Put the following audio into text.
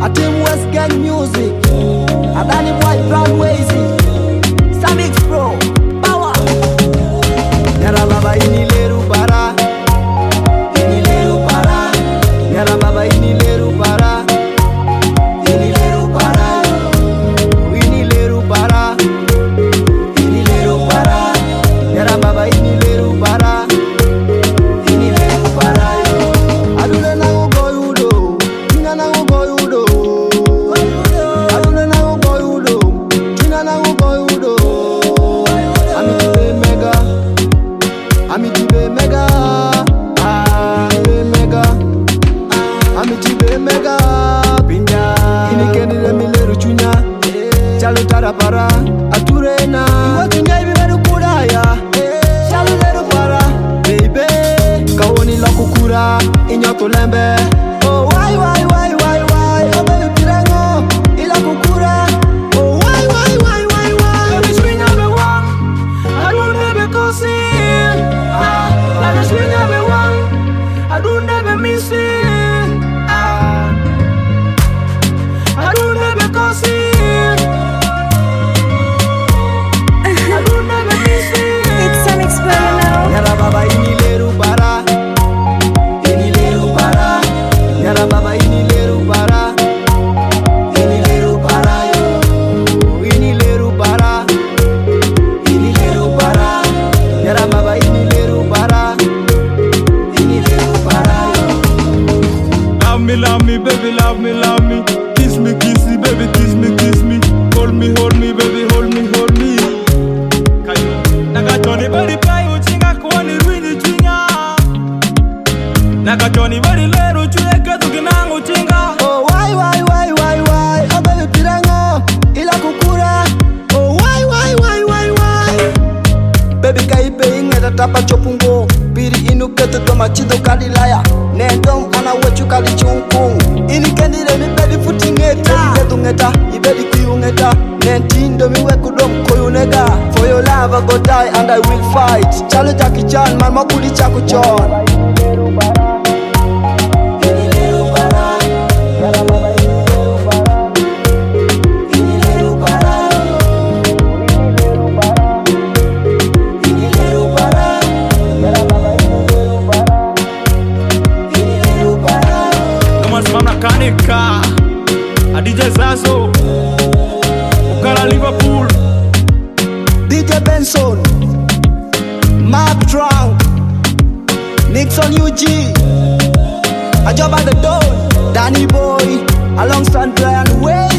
Team West Gang Music, Adani Boy Brown Wazy, Samix Pro, Power. Nyara baba ini leru para, ini leru para. Nyara baba ini leru para, ini leru para. Ini leru para, ini leru para. Nyara baba ini leru para, ini leru para. Adule na ugoyudo, tina na ugoyudo. Adule na ugoyudo, tina na ugoyudo. Amitibe mega, amitibe mega, mega, amitibe mega. Pinya, ini kendile mileru chunya, chalo tarapara, aturena. Iwa chunya ibi meru kuraya, chalo leru para, baby. Kawoni la kukura, inyoto lembe. Oh why, oh baby pirango, ila kukura. Oh why. Baby swing up and walk, I don't ever go see. Baby swing up and walk, I don't ever miss it. I don't ever go see. I don't ever miss it. It's Samix Pro now. Nyara baba ini leru para, ini leru para. Nyara baba ini leru para, ini leru para yo. Ini leru para, ini leru para. Nyara baba ini leru para, ini leru para yo. Love me, baby, love me. Kiss me, baby, kiss me. Hold me, baby, hold me. Nakatoni bari pai uchinga kwani rwini chinga. Nakatoni bari leru chuye ketu kinangu chinga. Oh why, oh baby pirango, ila kukura. Oh why. Baby kaipe ingeta tapa chopungo, biri inu ketu toma chido kadilaya. Nendom ana wechu kali chungkung. Ini kendile mi baby futingeta. Ketu ngeta, ibedi kuyungeta. Nentindo mi weku dom koyunega. For your love I go die and I will fight. Chalo Jackie Chan, man makuli chaku chon. Kanika, DJ Zazo, Ukara Liverpool, DJ Benson, Mark Drunk, Nixon UG, Ajoba the Don, Danny Boy, alongside Brian Way.